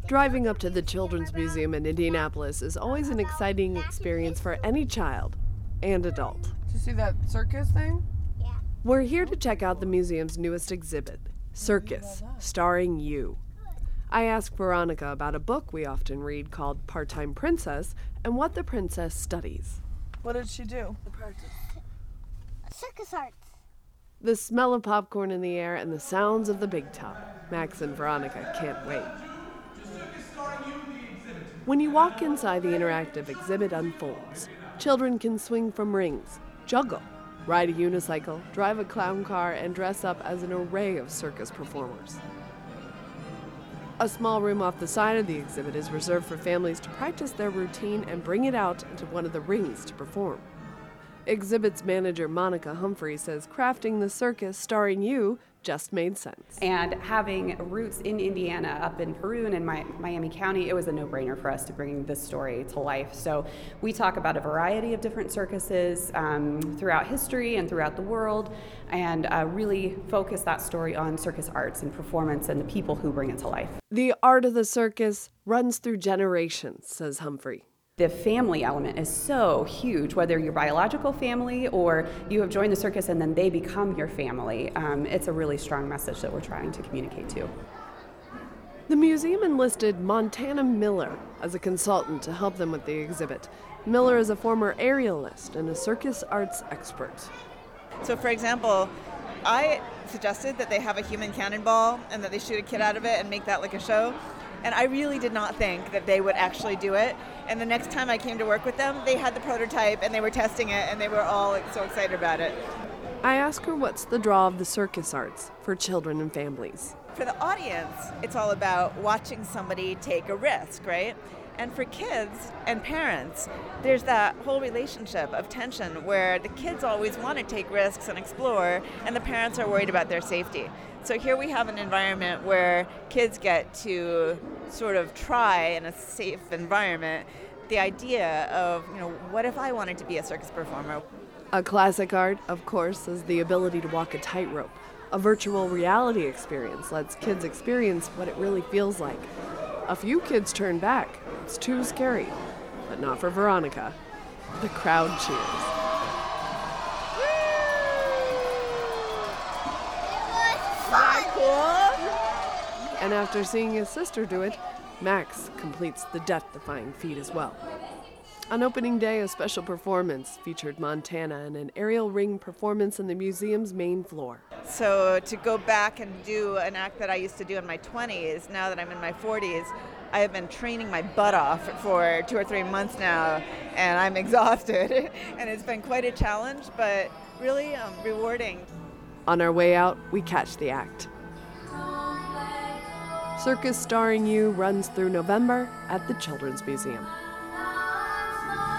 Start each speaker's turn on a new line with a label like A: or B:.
A: Driving up to the Children's Museum in Indianapolis is always an exciting experience for any child and adult.
B: Did you see that circus thing?
C: Yeah.
A: We're here to check out the museum's newest exhibit, Circus, Starring You. I asked Veronica about a book we often read called Part-Time Princess and what the princess studies.
B: What did she do?
C: Circus arts.
A: The smell of popcorn in the air and the sounds of the big top. Max and Veronica can't wait. When you walk inside, the interactive exhibit unfolds. Children can swing from rings, juggle, ride a unicycle, drive a clown car, and dress up as an array of circus performers. A small room off the side of the exhibit is reserved for families to practice their routine and bring it out into one of the rings to perform. Exhibit's manager Monica Humphrey says crafting the circus starring you just made sense.
D: And having roots in Indiana, up in Peru and in Miami County, it was a no-brainer for us to bring this story to life. So we talk about a variety of different circuses throughout history and throughout the world, and really focus that story on circus arts and performance and the people who bring it to life.
A: The art of the circus runs through generations, says Humphrey.
D: The family element is so huge, whether you're biological family or you have joined the circus and then they become your family. It's a really strong message that we're trying to communicate to.
A: The museum enlisted Montana Miller as a consultant to help them with the exhibit. Miller is a former aerialist and a circus arts expert.
E: So for example, I suggested that they have a human cannonball and that they shoot a kid out of it and make that like a show. And I really did not think that they would actually do it. And the next time I came to work with them, they had the prototype and they were testing it and they were all so excited about it.
A: I ask her what's the draw of the circus arts for children and families.
E: For the audience, it's all about watching somebody take a risk, right? And for kids and parents, there's that whole relationship of tension where the kids always want to take risks and explore, and the parents are worried about their safety. So here we have an environment where kids get to sort of try in a safe environment the idea of, what if I wanted to be a circus performer?
A: A classic art, of course, is the ability to walk a tightrope. A virtual reality experience lets kids experience what it really feels like. A few kids turn back. It's too scary, but not for Veronica. The crowd cheers. And after seeing his sister do it, Max completes the death-defying feat as well. On opening day, a special performance featured Montana in an aerial ring performance in the museum's main floor.
E: So to go back and do an act that I used to do in my 20s, now that I'm in my 40s, I have been training my butt off for 2 or 3 months now, and I'm exhausted. And it's been quite a challenge, but really rewarding.
A: On our way out, we catch the act. Circus Starring You runs through November at the Children's Museum.